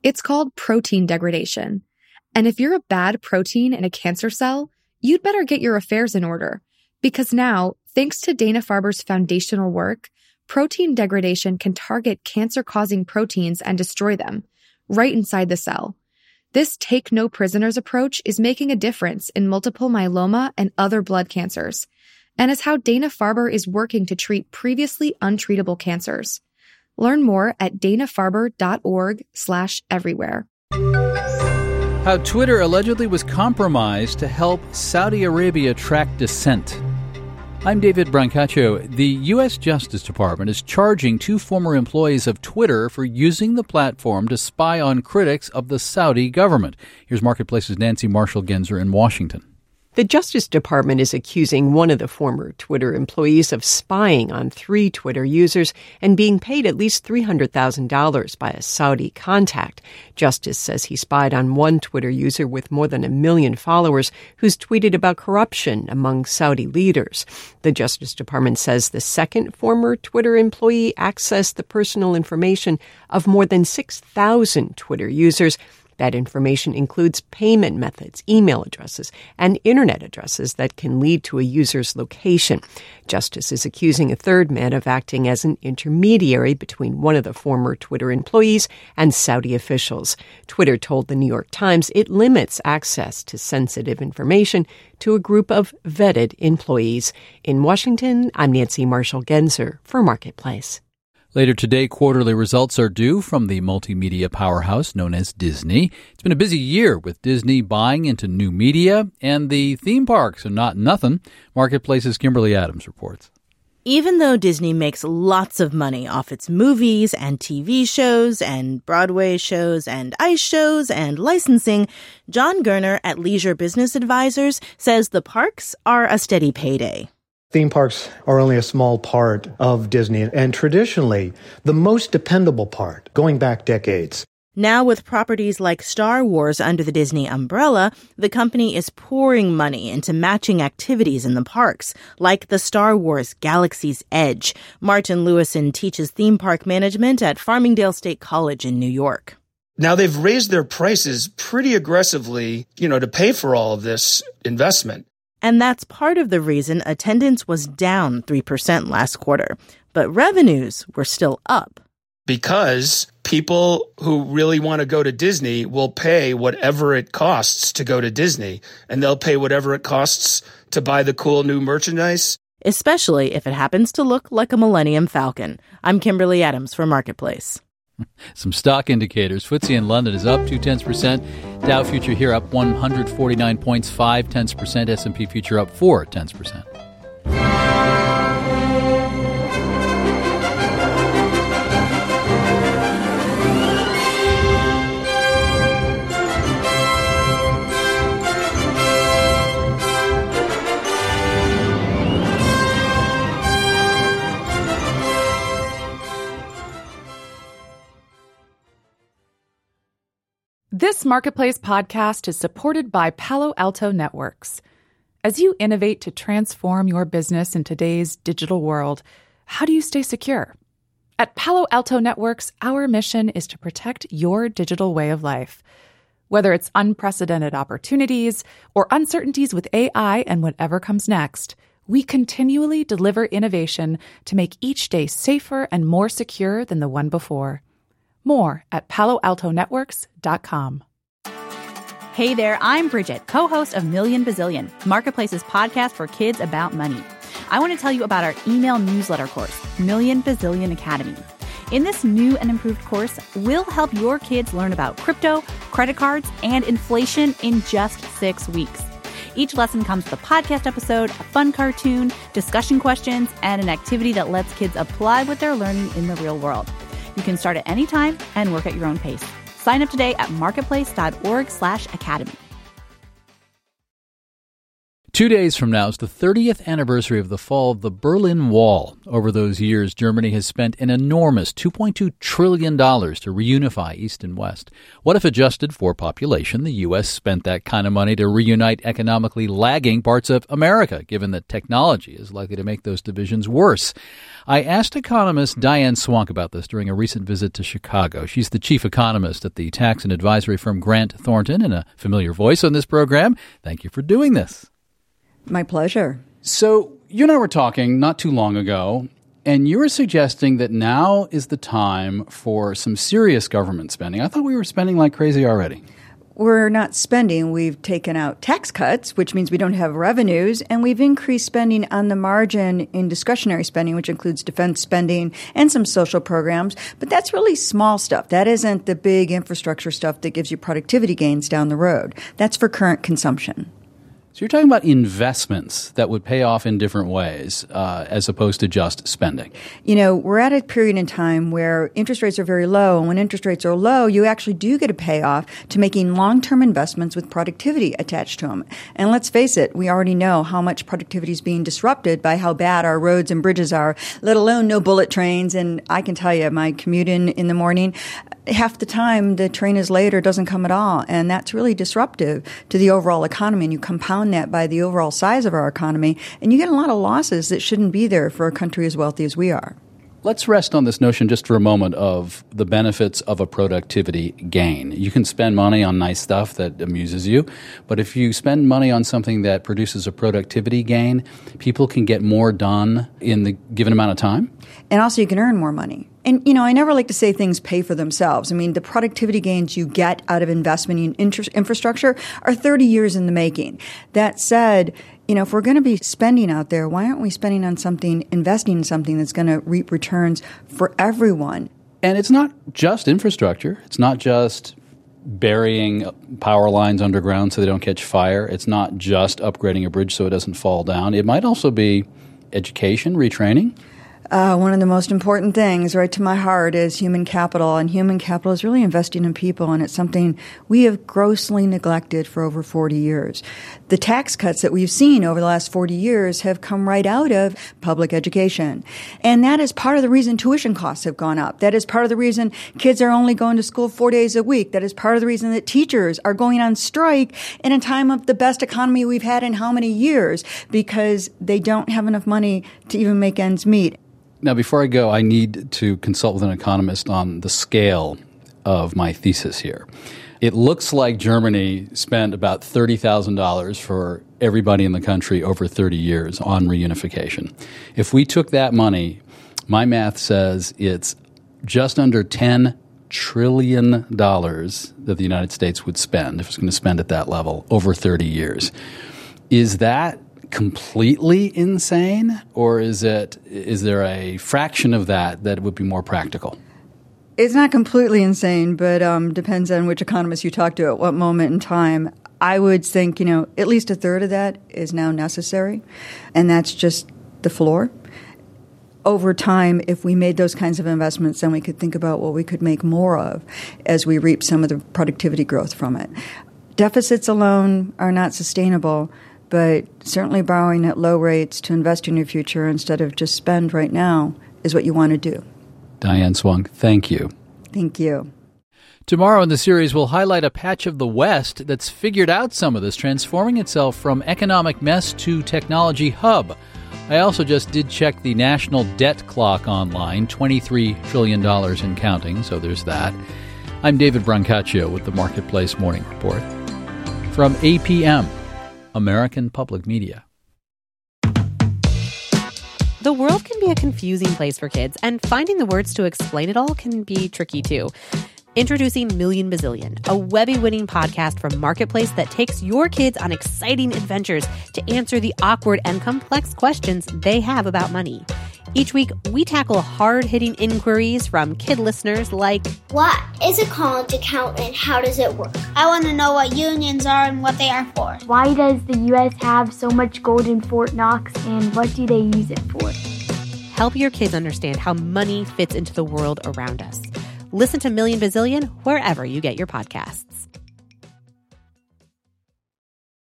It's called protein degradation. And if you're a bad protein in a cancer cell, you'd better get your affairs in order. Because now, thanks to Dana-Farber's foundational work, protein degradation can target cancer-causing proteins and destroy them, right inside the cell. This take-no-prisoners approach is making a difference in multiple myeloma and other blood cancers, and is how Dana-Farber is working to treat previously untreatable cancers. Learn more at danafarber.org/everywhere. How Twitter allegedly was compromised to help Saudi Arabia track dissent. I'm David Brancaccio. The U.S. Justice Department is charging 2 former employees of Twitter for using the platform to spy on critics of the Saudi government. Here's Marketplace's Nancy Marshall-Genzer in Washington. The Justice Department is accusing one of the former Twitter employees of spying on 3 Twitter users and being paid at least $300,000 by a Saudi contact. Justice says he spied on one Twitter user with more than 1 million followers who's tweeted about corruption among Saudi leaders. The Justice Department says the second former Twitter employee accessed the personal information of more than 6,000 Twitter users. That information includes payment methods, email addresses, and internet addresses that can lead to a user's location. Justice is accusing a third man of acting as an intermediary between one of the former Twitter employees and Saudi officials. Twitter told the New York Times it limits access to sensitive information to a group of vetted employees. In Washington, I'm Nancy Marshall-Genzer for Marketplace. Later today, quarterly results are due from the multimedia powerhouse known as Disney. It's been a busy year with Disney buying into new media, and the theme parks are not nothing. Marketplace's Kimberly Adams reports. Even though Disney makes lots of money off its movies and TV shows and Broadway shows and ice shows and licensing, John Gerner at Leisure Business Advisors says the parks are a steady payday. Theme parks are only a small part of Disney, and traditionally the most dependable part, going back decades. Now, with properties like Star Wars under the Disney umbrella, the company is pouring money into matching activities in the parks, like the Star Wars Galaxy's Edge. Martin Lewison teaches theme park management at Farmingdale State College in New York. Now, they've raised their prices pretty aggressively, to pay for all of this investment. And that's part of the reason attendance was down 3% last quarter. But revenues were still up. Because people who really want to go to Disney will pay whatever it costs to go to Disney. And they'll pay whatever it costs to buy the cool new merchandise. Especially if it happens to look like a Millennium Falcon. I'm Kimberly Adams for Marketplace. Some stock indicators. FTSE in London is up 0.2%. Dow future here up 149 points, 0.5%. S&P future up 0.4%. This Marketplace podcast is supported by Palo Alto Networks. As you innovate to transform your business in today's digital world, how do you stay secure? At Palo Alto Networks, our mission is to protect your digital way of life. Whether it's unprecedented opportunities or uncertainties with AI and whatever comes next, we continually deliver innovation to make each day safer and more secure than the one before. More at paloaltonetworks.com. Hey there, I'm Bridget, co-host of Million Bazillion, Marketplace's podcast for kids about money. I want to tell you about our email newsletter course, Million Bazillion Academy. In this new and improved course, we'll help your kids learn about crypto, credit cards, and inflation in just 6 weeks. Each lesson comes with a podcast episode, a fun cartoon, discussion questions, and an activity that lets kids apply what they're learning in the real world. You can start at any time and work at your own pace. Sign up today at marketplace.org/academy. 2 days from now is the 30th anniversary of the fall of the Berlin Wall. Over those years, Germany has spent an enormous $2.2 trillion to reunify East and West. What if, adjusted for population, the U.S. spent that kind of money to reunite economically lagging parts of America, given that technology is likely to make those divisions worse? I asked economist Diane Swonk about this during a recent visit to Chicago. She's the chief economist at the tax and advisory firm Grant Thornton, and a familiar voice on this program. Thank you for doing this. My pleasure. So you and I were talking not too long ago, and you were suggesting that now is the time for some serious government spending. I thought we were spending like crazy already. We're not spending. We've taken out tax cuts, which means we don't have revenues, and we've increased spending on the margin in discretionary spending, which includes defense spending and some social programs. But that's really small stuff. That isn't the big infrastructure stuff that gives you productivity gains down the road. That's for current consumption. So you're talking about investments that would pay off in different ways as opposed to just spending. You know, we're at a period in time where interest rates are very low. And when interest rates are low, you actually do get a payoff to making long-term investments with productivity attached to them. And let's face it, we already know how much productivity is being disrupted by how bad our roads and bridges are, let alone no bullet trains. And I can tell you, my commute in the morning, half the time the train is late or doesn't come at all. And that's really disruptive to the overall economy. And you compound that by the overall size of our economy, and you get a lot of losses that shouldn't be there for a country as wealthy as we are. Let's rest on this notion just for a moment of the benefits of a productivity gain. You can spend money on nice stuff that amuses you, but if you spend money on something that produces a productivity gain, people can get more done in the given amount of time. And also you can earn more money. And, you know, I never like to say things pay for themselves. I mean, the productivity gains you get out of investment in infrastructure are 30 years in the making. That said, you know, if we're going to be spending out there, why aren't we spending on something, investing in something that's going to reap returns for everyone? And it's not just infrastructure. It's not just burying power lines underground so they don't catch fire. It's not just upgrading a bridge so it doesn't fall down. It might also be education, retraining. One of the most important things, right to my heart, is human capital. And human capital is really investing in people, and it's something we have grossly neglected for over 40 years. The tax cuts that we've seen over the last 40 years have come right out of public education. And that is part of the reason tuition costs have gone up. That is part of the reason kids are only going to school 4 days a week. That is part of the reason that teachers are going on strike in a time of the best economy we've had in how many years, because they don't have enough money to even make ends meet. Now, before I go, I need to consult with an economist on the scale of my thesis here. It looks like Germany spent about $30,000 for everybody in the country over 30 years on reunification. If we took that money, my math says it's just under $10 trillion that the United States would spend if it's going to spend at that level over 30 years. Is that completely insane, or is there a fraction of that would be more practical? It's not completely insane, but depends on which economist you talk to at what moment in time. I would think, you know, at least a third of that is now necessary, and that's just the floor. Over time, if we made those kinds of investments, then we could think about what we could make more of as we reap some of the productivity growth from it. Deficits alone are not sustainable, but certainly borrowing at low rates to invest in your future instead of just spend right now is what you want to do. Diane Swonk, thank you. Thank you. Tomorrow in the series, we'll highlight a patch of the West that's figured out some of this, transforming itself from economic mess to technology hub. I also just did check the national debt clock online, $23 trillion and counting, so there's that. I'm David Brancaccio with the Marketplace Morning Report. From APM, American Public Media. The world can be a confusing place for kids, and finding the words to explain it all can be tricky too. Introducing Million Bazillion, a Webby-winning podcast from Marketplace that takes your kids on exciting adventures to answer the awkward and complex questions they have about money. Each week, we tackle hard-hitting inquiries from kid listeners like, what is a college account and how does it work? I want to know what unions are and what they are for. Why does the U.S. have so much gold in Fort Knox, and what do they use it for? Help your kids understand how money fits into the world around us. Listen to Million Bazillion wherever you get your podcasts.